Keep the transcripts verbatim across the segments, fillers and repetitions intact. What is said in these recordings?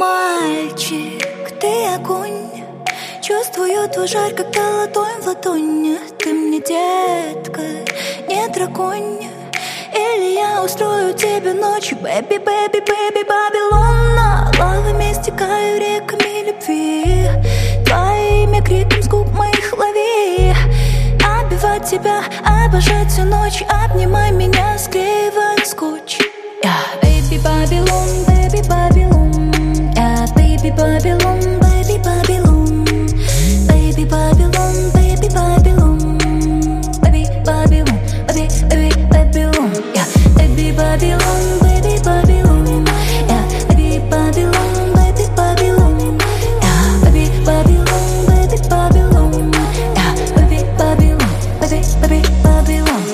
мальчик, ты огонь. Чувствую твой жар, когда ладонь в ладонь. Ты мне детка, не драконь. Или я устрою тебе ночью, бэби, бэби, бэби, Бабилон. Лавами стекаю реками любви, твоими криком с губ моих лови. Обивать тебя, обожать всю ночь, обнимай меня, склеивая скотч. Yeah. Baby Babylon, baby Babylon, yeah, baby Babylon, baby Babylon, baby Babylon, baby Babylon, baby Babylon, baby, baby Babylon, yeah, baby Babylon, baby Babylon, yeah, baby Babylon, baby Babylon, yeah, baby Babylon, baby Babylon, yeah, baby Babylon, baby, baby Babylon.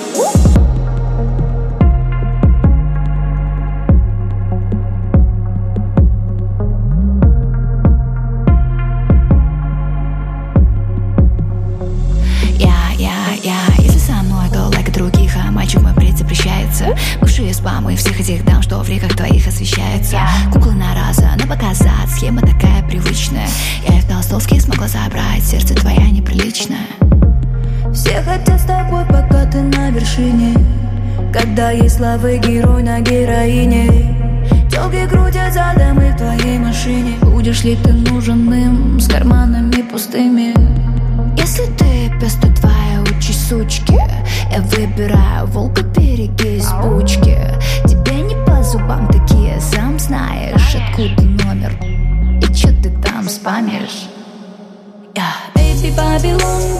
Если со мной, то лайк других, а мальчик мой бред запрещается. Бывшие спамы всех этих дам, что в реках твоих освещаются. Куклы на раза, на показать, схема такая привычная. Я и в толстовке смогла забрать, сердце твоя неприличная. Все хотят с тобой, пока ты на вершине. Когда есть славы герой на героине. Тёлки крутят задом и в твоей машине. Будешь ли ты нужен им с карманами пустыми? Если ты пес, то твоя участь сучки. Я выбираю волка, береги из бучки. Тебе не по зубам такие, сам знаешь, откуда номер и чё ты там спамишь. Yeah. Baby Babylon,